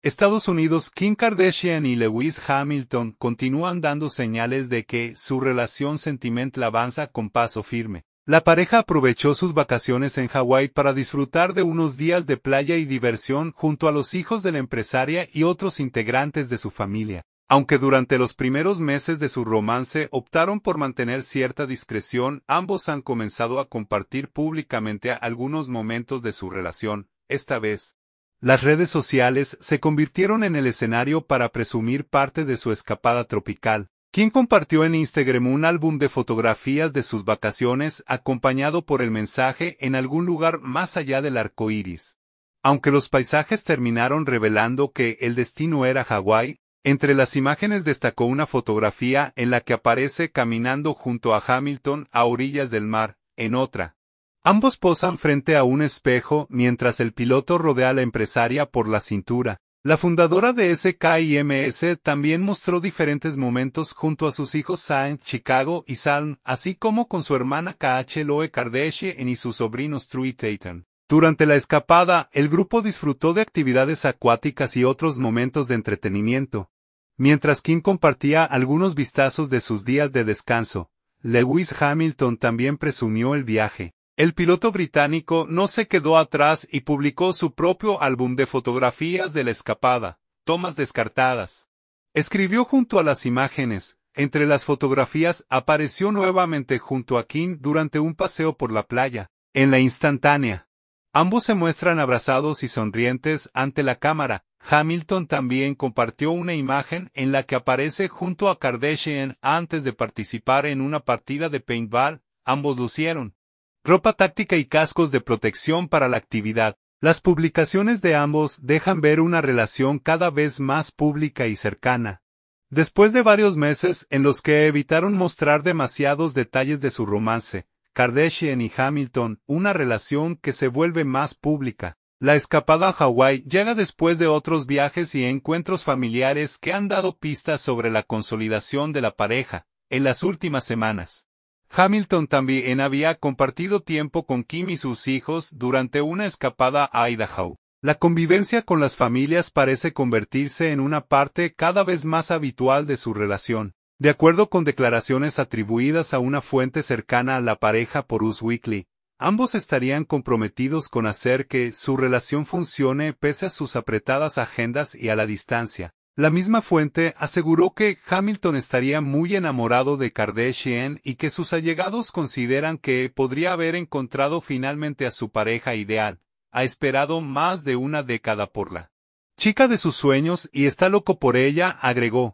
Estados Unidos. Kim Kardashian y Lewis Hamilton continúan dando señales de que su relación sentimental avanza con paso firme. La pareja aprovechó sus vacaciones en Hawái para disfrutar de unos días de playa y diversión junto a los hijos de la empresaria y otros integrantes de su familia. Aunque durante los primeros meses de su romance optaron por mantener cierta discreción, ambos han comenzado a compartir públicamente algunos momentos de su relación. Esta vez, las redes sociales se convirtieron en el escenario para presumir parte de su escapada tropical. Kim compartió en Instagram un álbum de fotografías de sus vacaciones acompañado por el mensaje "en algún lugar más allá del arco iris". Aunque los paisajes terminaron revelando que el destino era Hawái, entre las imágenes destacó una fotografía en la que aparece caminando junto a Hamilton a orillas del mar. En otra, ambos posan frente a un espejo mientras el piloto rodea a la empresaria por la cintura. La fundadora de SKIMS también mostró diferentes momentos junto a sus hijos Zayn, Chicago y Salm, así como con su hermana Khloe Kardashian y sus sobrinos True y Tatum. Durante la escapada, el grupo disfrutó de actividades acuáticas y otros momentos de entretenimiento. Mientras Kim compartía algunos vistazos de sus días de descanso, Lewis Hamilton también presumió el viaje. El piloto británico no se quedó atrás y publicó su propio álbum de fotografías de la escapada, tomas descartadas. Escribió junto a las imágenes, entre las fotografías apareció nuevamente junto a Kim durante un paseo por la playa. En la instantánea, ambos se muestran abrazados y sonrientes ante la cámara. Hamilton también compartió una imagen en la que aparece junto a Kardashian antes de participar en una partida de paintball. Ambos lucieron ropa táctica y cascos de protección para la actividad. Las publicaciones de ambos dejan ver una relación cada vez más pública y cercana. Después de varios meses en los que evitaron mostrar demasiados detalles de su romance, Kardashian y Hamilton, una relación que se vuelve más pública. La escapada a Hawái llega después de otros viajes y encuentros familiares que han dado pistas sobre la consolidación de la pareja en las últimas semanas. Hamilton también había compartido tiempo con Kim y sus hijos durante una escapada a Idaho. La convivencia con las familias parece convertirse en una parte cada vez más habitual de su relación. De acuerdo con declaraciones atribuidas a una fuente cercana a la pareja por Us Weekly, ambos estarían comprometidos con hacer que su relación funcione pese a sus apretadas agendas y a la distancia. La misma fuente aseguró que Hamilton estaría muy enamorado de Kardashian y que sus allegados consideran que podría haber encontrado finalmente a su pareja ideal. Ha esperado más de una década por la chica de sus sueños y está loco por ella, agregó.